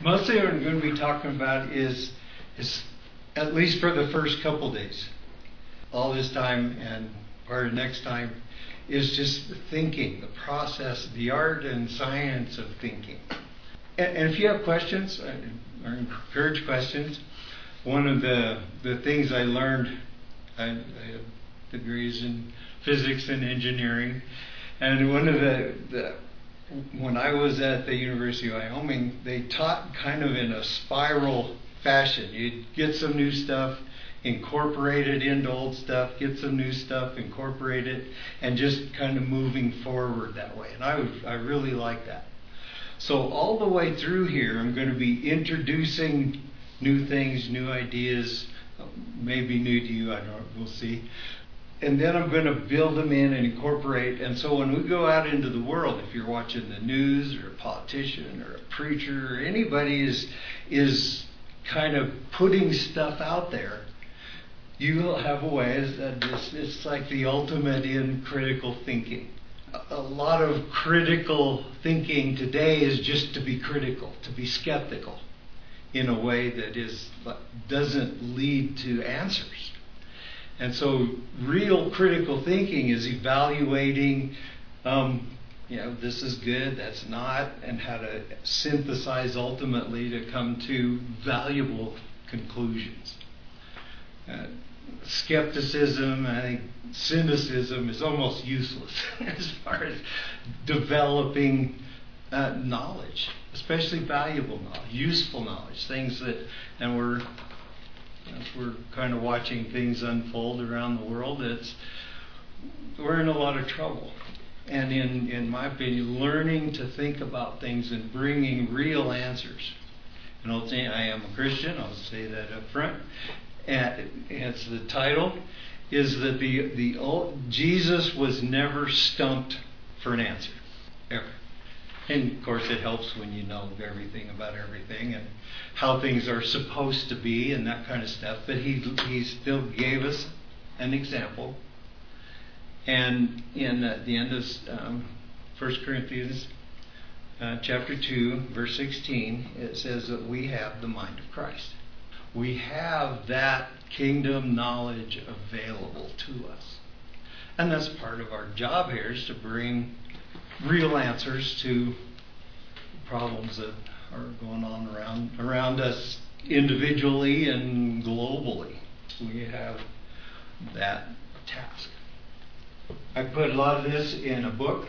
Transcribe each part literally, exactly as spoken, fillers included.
Mostly what I'm going to be talking about is, is at least for the first couple days, all this time and part of next time, is just thinking, the process, the art and science of thinking. And, and if you have questions, or encourage questions, one of the, the things I learned, I, I have degrees in physics and engineering, and one of the, the when I was at the University of Wyoming, they taught kind of in a spiral fashion. You'd get some new stuff, incorporate it into old stuff, get some new stuff, incorporate it, and just kind of moving forward that way. And I would, I really like that. So all the way through here, I'm going to be introducing new things, new ideas, maybe new to you, I don't know, we'll see. And then I'm going to build them in and incorporate. And so when we go out into the world, if you're watching the news or a politician or a preacher or anybody is is kind of putting stuff out there, you will have a way. It's, it's like the ultimate in critical thinking. A lot of critical thinking today is just to be critical, to be skeptical in a way that is doesn't lead to answers. And so real critical thinking is evaluating, um, you know, this is good, that's not, and how to synthesize ultimately to come to valuable conclusions. Uh, skepticism, I think cynicism is almost useless as far as developing uh, knowledge, especially valuable knowledge, useful knowledge, things that, and we're as we're kind of watching things unfold around the world, it's we're in a lot of trouble. And in, in my opinion, learning to think about things and bringing real answers. And I'll say I am a Christian, I'll say that up front. And it's the title, is that the, the Jesus was never stumped for an answer, ever. And of course it helps when you know everything about everything and how things are supposed to be and that kind of stuff. But he he still gave us an example. And in uh, the end of um, First Corinthians uh, chapter two, verse sixteen, it says that we have the mind of Christ. We have that kingdom knowledge available to us. And that's part of our job here, is to bring real answers to problems that are going on around around us individually and globally. We have that task. I put a lot of this in a book.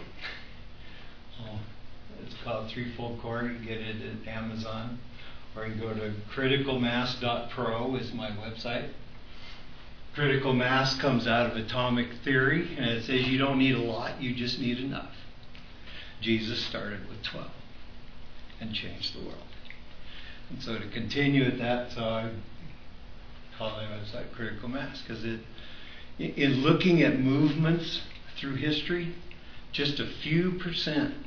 Oh, it's called Threefold Core. You can get it at Amazon, or you can go to critical mass dot pro is my website. Critical mass comes out of atomic theory, and it says you don't need a lot, you just need enough. Jesus started with twelve and changed the world. And so to continue at that, so I call my website Critical Mass, because it, in looking at movements through history, just a few percent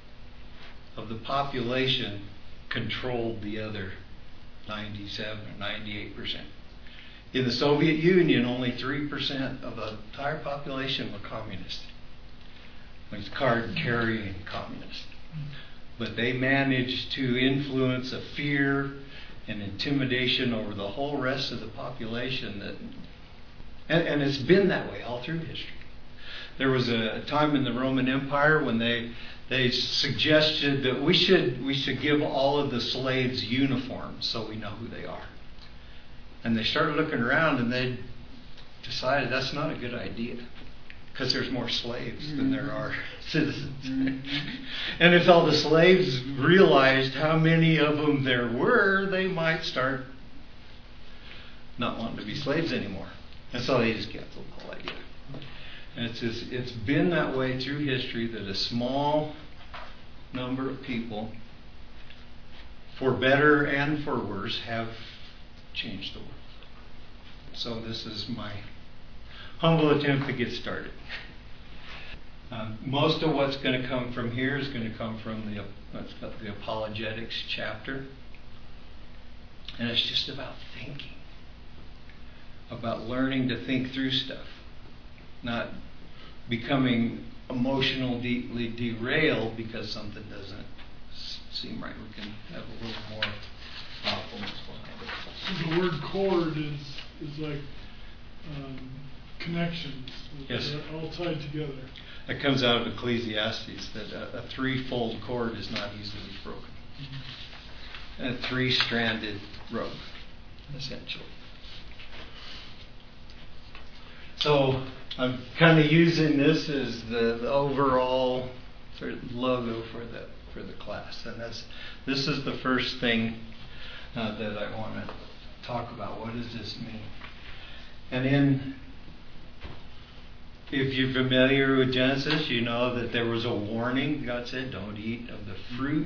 of the population controlled the other ninety-seven or ninety-eight percent. In the Soviet Union, only three percent of the entire population were communist. It's card-carrying communist. But they managed to influence a fear and intimidation over the whole rest of the population. That, and, and it's been that way all through history. There was a time in the Roman Empire when they they suggested that we should we should give all of the slaves uniforms so we know who they are. And they started looking around and they decided that's not a good idea, because there's more slaves mm-hmm. than there are citizens. Mm-hmm. And if all the slaves realized how many of them there were, they might start not wanting to be slaves anymore. And so they just canceled the whole idea. And it's just, it's been that way through history, that a small number of people, for better and for worse, have changed the world. So this is my humble attempt to get started. Um, most of what's going to come from here is going to come from the, what's called the apologetics chapter. And it's just about thinking, about learning to think through stuff, not becoming emotionally deeply derailed because something doesn't seem right. We can have a little more the word cord is is like um, connections. Yes. They're all tied together. It comes out of Ecclesiastes that a, a threefold cord is not easily broken. Mm-hmm. A three-stranded rope, essentially. So I'm kind of using this as the, the overall sort of logo for the for the class, and that's this is the first thing uh, that I want to talk about. What does this mean? And in if you're familiar with Genesis, you know that there was a warning. God said, "Don't eat of the fruit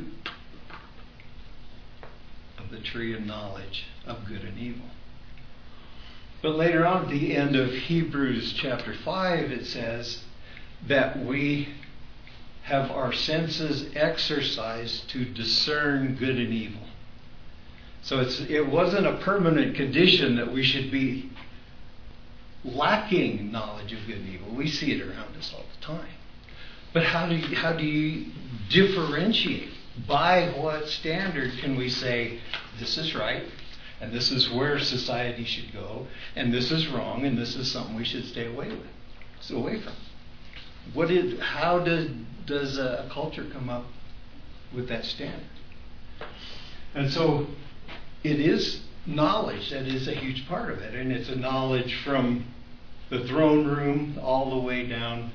of the tree of knowledge of good and evil." But later on at the end of Hebrews chapter five, it says that we have our senses exercised to discern good and evil. So it's, it wasn't a permanent condition that we should be lacking knowledge of good and evil. We see it around us all the time. But how do you, how do you differentiate? By what standard can we say this is right, and this is where society should go, and this is wrong, and this is something we should stay away with, stay away from? What is? How does does a culture come up with that standard? And so, it is knowledge that is a huge part of it, and it's a knowledge from the throne room all the way down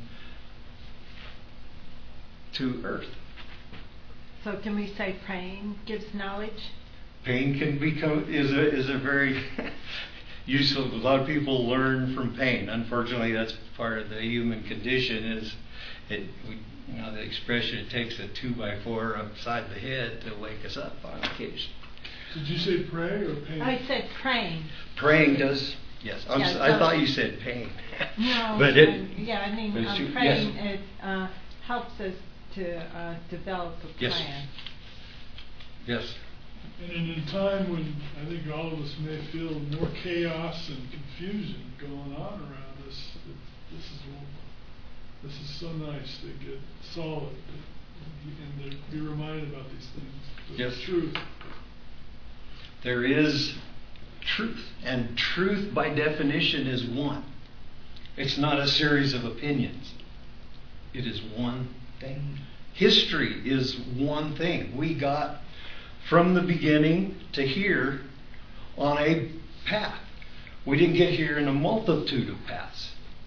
to earth. So can we say praying gives knowledge? Pain can become is a is a very useful. A lot of people learn from pain. Unfortunately, that's part of the human condition. Is it? We, you know, the expression, it takes a two by four upside the head to wake us up on occasion. Did you say pray or pain? I said praying. Praying does. Yes, I'm, Yeah, so I thought you said pain. No, but it. um, yeah, I mean, um, you, praying yes. it uh, helps us to uh, develop a Yes. plan. Yes. And in a time when I think all of us may feel more chaos and confusion going on around us, it, this is this is so nice to get solid and to be reminded about these things. The Yes. truth. There is truth, and truth by definition is one. It's not a series of opinions. It is one thing. History is one thing. We got from the beginning to here on a path. We didn't get here in a multitude of paths.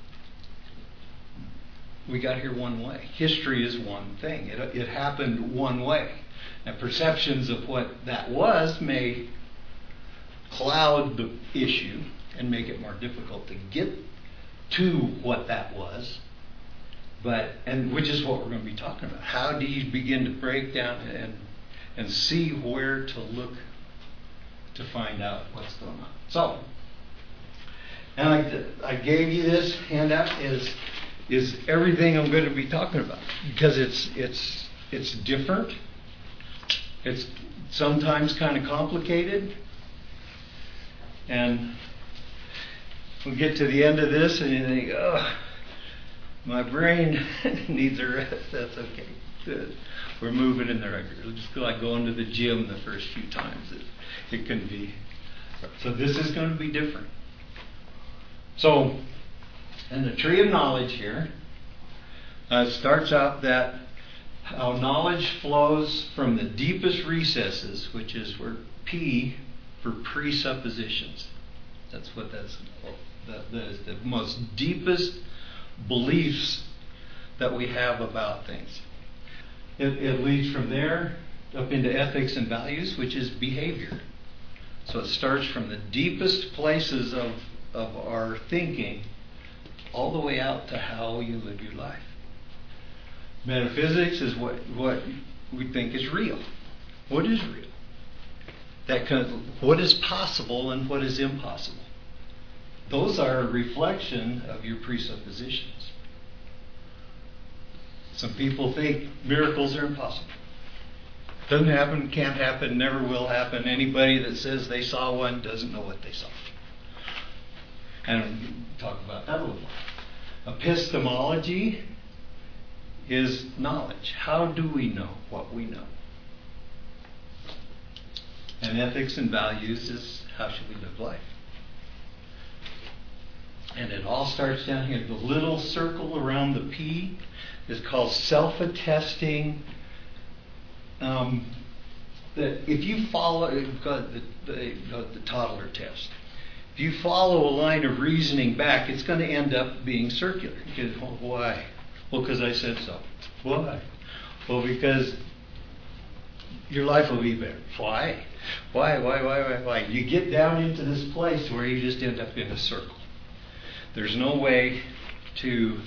We got here one way. History is one thing. It, it happened one way. And perceptions of what that was may cloud the issue and make it more difficult to get to what that was. But and which is what we're going to be talking about. How do you begin to break down and and see where to look to find out what's going on? So, and I, I gave you this handout is is everything I'm going to be talking about, because it's it's it's different. It's sometimes kind of complicated, and we get to the end of this and you think, oh, my brain needs a rest. That's okay. Good. We're moving in the right direction. It's just like going to the gym the first few times. It, it can be. So this is going to be different. So, in the tree of knowledge here, uh, it starts out that how knowledge flows from the deepest recesses, which is where P for presuppositions. That's what that's that, that is the most deepest beliefs that we have about things. It, it leads from there up into ethics and values, which is behavior. So it starts from the deepest places of, of our thinking all the way out to how you live your life. Metaphysics is what, what we think is real. What is real? That kind of, what is possible and what is impossible. Those are a reflection of your presuppositions. Some people think miracles are impossible. Doesn't happen, can't happen, never will happen. Anybody that says they saw one doesn't know what they saw. And we'll talk about that a little more. Epistemology is knowledge. How do we know what we know? And ethics and values is How should we live life? And it all starts down here. The little circle around the P is called self-attesting. Um, that if you follow the, the, the toddler test, if you follow a line of reasoning back, it's going to end up being circular. Because, well, why? Well, because I said so. Why? Well, because your life will be better. Why? Why, why, why, why, why? You get down into this place where you just end up in a circle. There's no way to...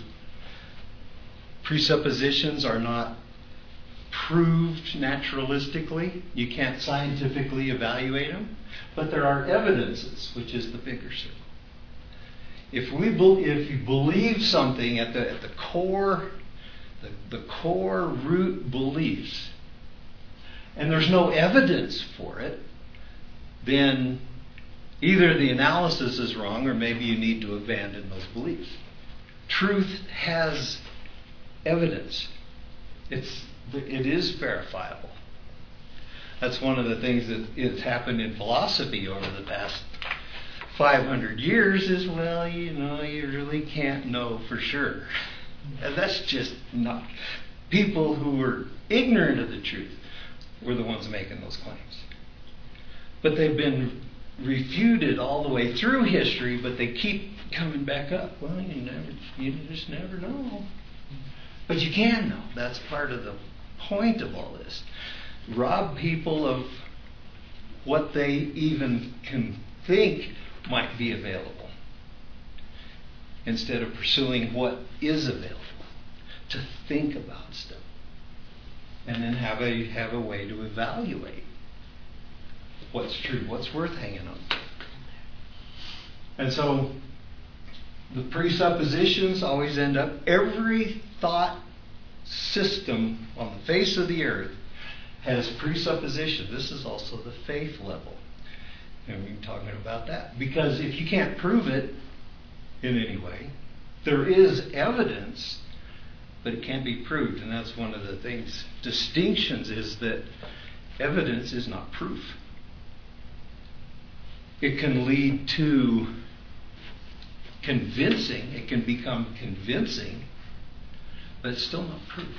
Presuppositions are not proved naturalistically. You can't scientifically evaluate them. But there are evidences, which is the bigger circle. If we be, if you believe something at the at the core, the, the core root beliefs, and there's no evidence for it, then either the analysis is wrong or maybe you need to abandon those beliefs. Truth has evidence. It's it is verifiable. That's one of the things that has happened in philosophy over the past five hundred years is, well, you know, you really can't know for sure. And that's just not... People who were ignorant of the truth were the ones making those claims. But they've been refuted all the way through history, but they keep coming back up. Well, you never, you just never know. But you can know. That's part of the point of all this. Rob people of what they even can think might be available, instead of pursuing what is available. To think about stuff, and then have a have a way to evaluate what's true, what's worth hanging on to. And so the presuppositions always end up, every thought system on the face of the earth has presupposition. This is also the faith level. And we're talking about that. Because if you can't prove it in any way, there is evidence, but it can't be proved. And that's one of the things, distinctions, is that evidence is not proof. It can lead to convincing, it can become convincing, but it's still not proof.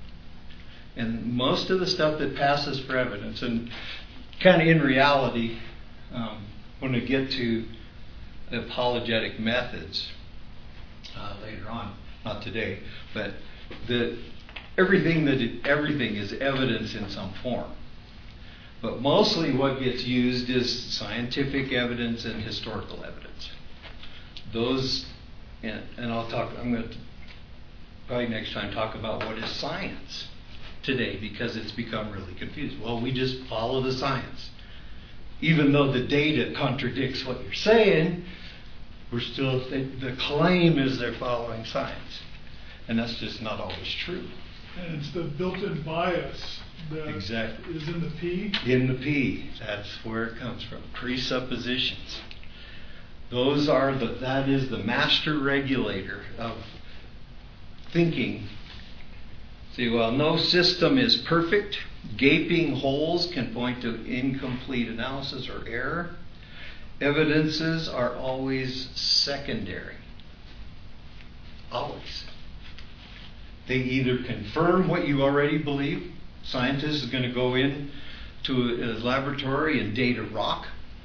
And most of the stuff that passes for evidence, and kind of in reality, um, when we get to apologetic methods uh, later on, not today, but the everything that it, everything is evidence in some form. But mostly what gets used is scientific evidence and historical evidence. Those, and, and I'll talk, I'm going to probably next time talk about what is science today, because it's become really confused. Well, we just follow the science. Even though the data contradicts what you're saying, we're still, they, the claim is they're following science. And that's just not always true. And it's the built-in bias that exactly. is in the P. In the P. That's where it comes from. Presuppositions. Those are the, that is the master regulator of thinking. See, well, no system is perfect. Gaping holes can point to incomplete analysis or error. Evidences are always secondary. Always. They either confirm what you already believe. Scientists are going to go in to a laboratory and date a rock.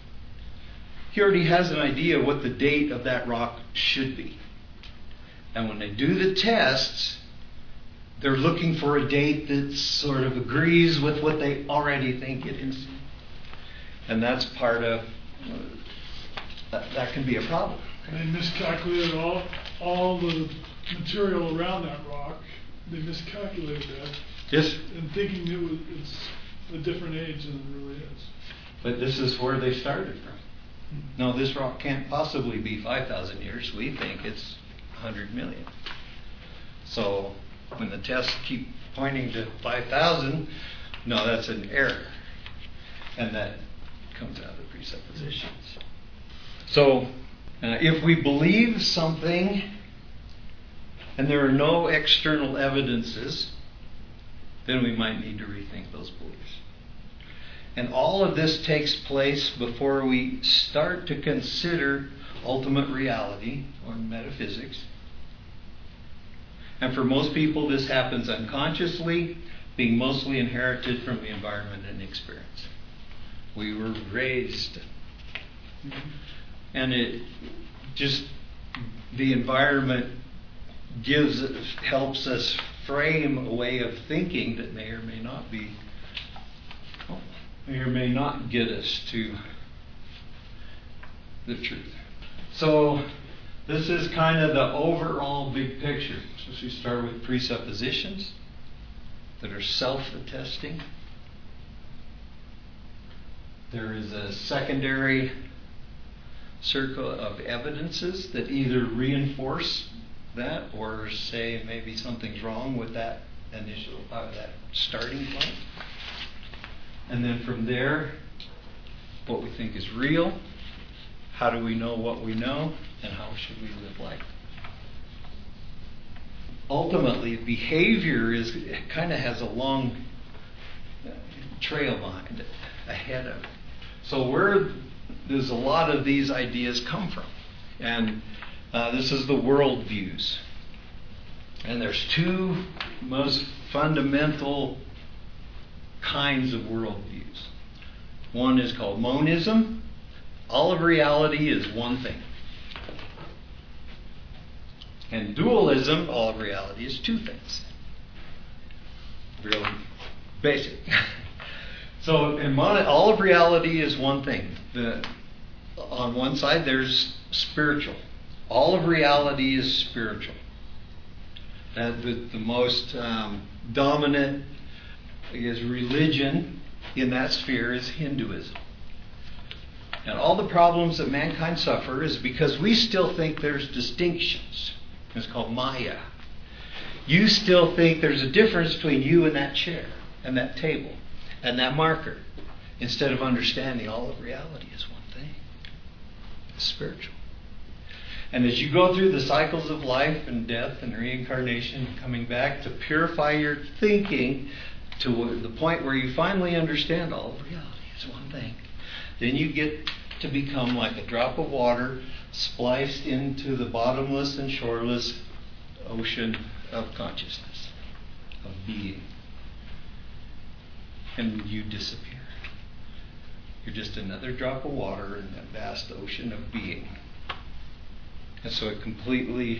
He already has an idea what the date of that rock should be. And when they do the tests, they're looking for a date that sort of agrees with what they already think it is. And that's part of, uh, that, that can be a problem. They miscalculated all, all the material around that rock. They miscalculated that. Yes. And thinking it was it's a different age than it really is. But this is where they started from. No, this rock can't possibly be five thousand years. We think it's one hundred million. So when the tests keep pointing to five thousand, no, that's an error. And that comes out of presuppositions. So uh, if we believe something and there are no external evidences, then we might need to rethink those beliefs. And all of this takes place before we start to consider ultimate reality or metaphysics. And for most people, this happens unconsciously, being mostly inherited from the environment and experience. We were raised. And it just, the environment gives, helps us frame a way of thinking that may or may not be, may or may not get us to the truth. So this is kind of the overall big picture. So we start with presuppositions that are self-attesting. There is a secondary circle of evidences that either reinforce that or say maybe something's wrong with that initial, uh, that starting point. And then from there, what we think is real, how do we know what we know, and how should we live life? Ultimately, behavior is kind of has a long trail behind it, ahead of it. So where does a lot of these ideas come from? And uh, this is the worldviews. And there's two most fundamental kinds of worldviews. One is called monism. All of reality is one thing. And dualism, all of reality is two things. Really basic. So in mon- all of reality is one thing. The, on one side there's spiritual. All of reality is spiritual. That the, the most um, dominant is religion in that sphere is Hinduism. And all the problems that mankind suffer is because we still think there's distinctions. It's called Maya. You still think there's a difference between you and that chair and that table and that marker, instead of understanding all of reality is one thing. It's spiritual. And as you go through the cycles of life and death and reincarnation and coming back to purify your thinking to the point where you finally understand all of reality is one thing, then you get to become like a drop of water spliced into the bottomless and shoreless ocean of consciousness, of being. And you disappear. You're just another drop of water in that vast ocean of being. And so it completely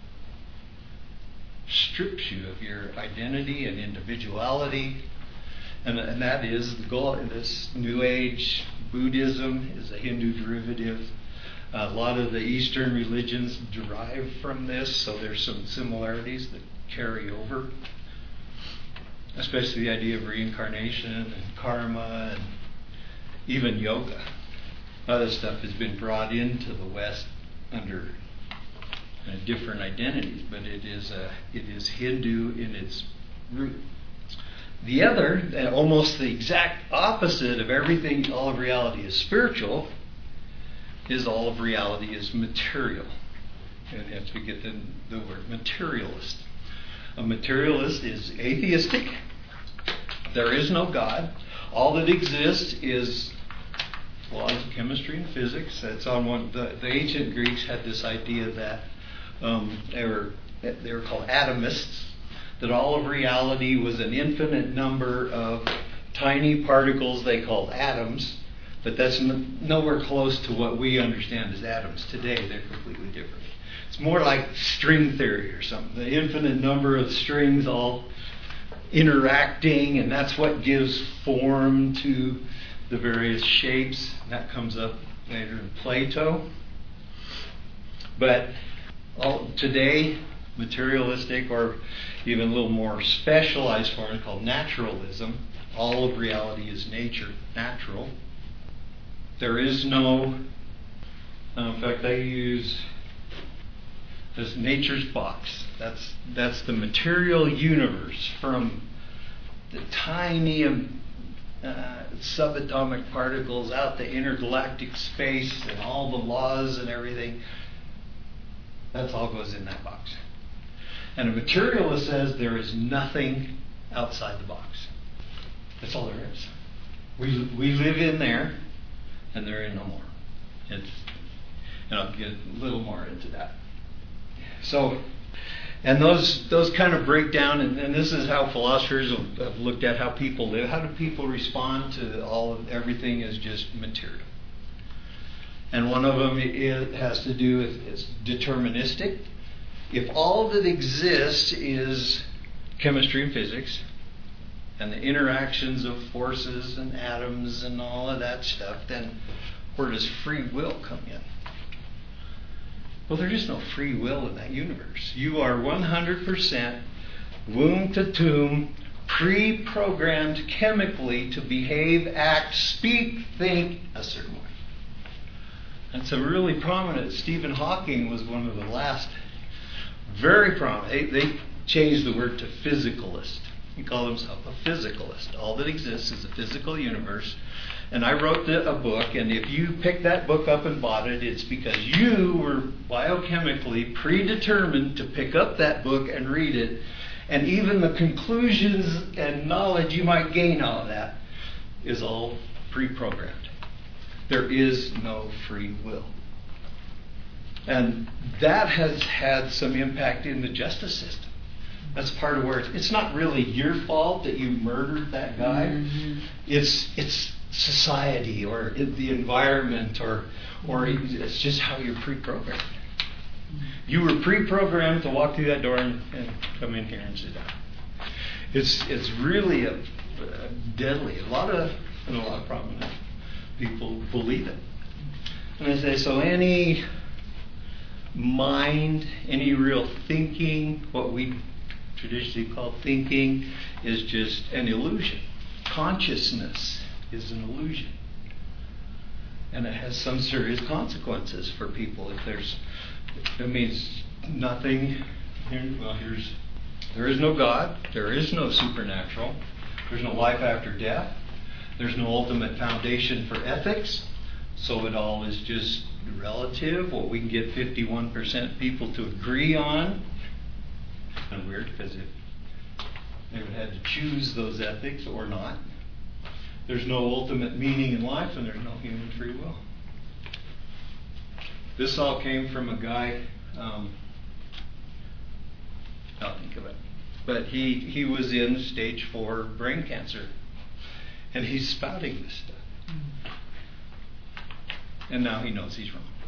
strips you of your identity and individuality. And, and that is the goal. This New Age Buddhism is a Hindu derivative. A lot of the Eastern religions derive from this, so there's some similarities that carry over. Especially the idea of reincarnation and karma and even yoga. Other stuff has been brought into the West under uh, different identities, but it is a, it is Hindu in its root. The other, and almost the exact opposite of everything, all of reality is spiritual, is all of reality is material. And you have to get the, the word materialist. A materialist is atheistic. There is no God. All that exists is laws of chemistry and physics. That's on one. The, the ancient Greeks had this idea that um, they were they were called atomists. That all of reality was an infinite number of tiny particles they called atoms. But that's n- nowhere close to what we understand as atoms today. They're completely different. It's more like string theory or something. The infinite number of strings all interacting, and that's what gives form to the various shapes. That comes up later in Plato. But all, today, materialistic or even a little more specialized form called naturalism. All of reality is nature, natural. There is no, uh, in fact, they use this nature's box. That's that's the material universe, from the tiny um, uh, subatomic particles out to intergalactic space and all the laws and everything. That's all goes in that box. And a materialist says there is nothing outside the box. That's all there is. We we live in there, and there ain't no more. It's, and I'll get a little more into that. So, and those those kind of break down, and, and this is how philosophers have, have looked at how people live. How do people respond to all of everything is just material? And one of them is, has to do with is deterministic. If all that exists is chemistry and physics, and the interactions of forces and atoms and all of that stuff, then where does free will come in? Well, there is no free will in that universe. You are one hundred percent womb to tomb, pre-programmed chemically to behave, act, speak, think a certain way. That's a really prominent. Stephen Hawking was one of the last very prominent. They, they changed the word to physicalist. He called himself a physicalist. All that exists is a physical universe. And I wrote the, a book, and if you picked that book up and bought it, it's because you were biochemically predetermined to pick up that book and read it. And even the conclusions and knowledge you might gain out of that is all pre-programmed. There is no free will. And that has had some impact in the justice system. That's part of where it's, it's not really your fault that you murdered that guy. Mm-hmm. It's it's society or the environment or or it's just how you're pre-programmed. You were pre-programmed to walk through that door and, and come in here and sit down. It's it's really a, a deadly. A lot of and a lot of prominent people believe it. And I say so. Any mind, any real thinking, what we traditionally call thinking, is just an illusion. Consciousness is an illusion. And it has some serious consequences for people. If there's, it means nothing. Here, well, here's, there is no God. There is no supernatural. There's no life after death. There's no ultimate foundation for ethics. So it all is just relative. What we can get fifty-one percent people to agree on. Kind of weird because if they would have to choose those ethics or not. There's no ultimate meaning in life, and there's no human free will. This all came from a guy, um, I'll think of it, but he, he was in stage four brain cancer, and he's spouting this stuff. And now he knows he's wrong.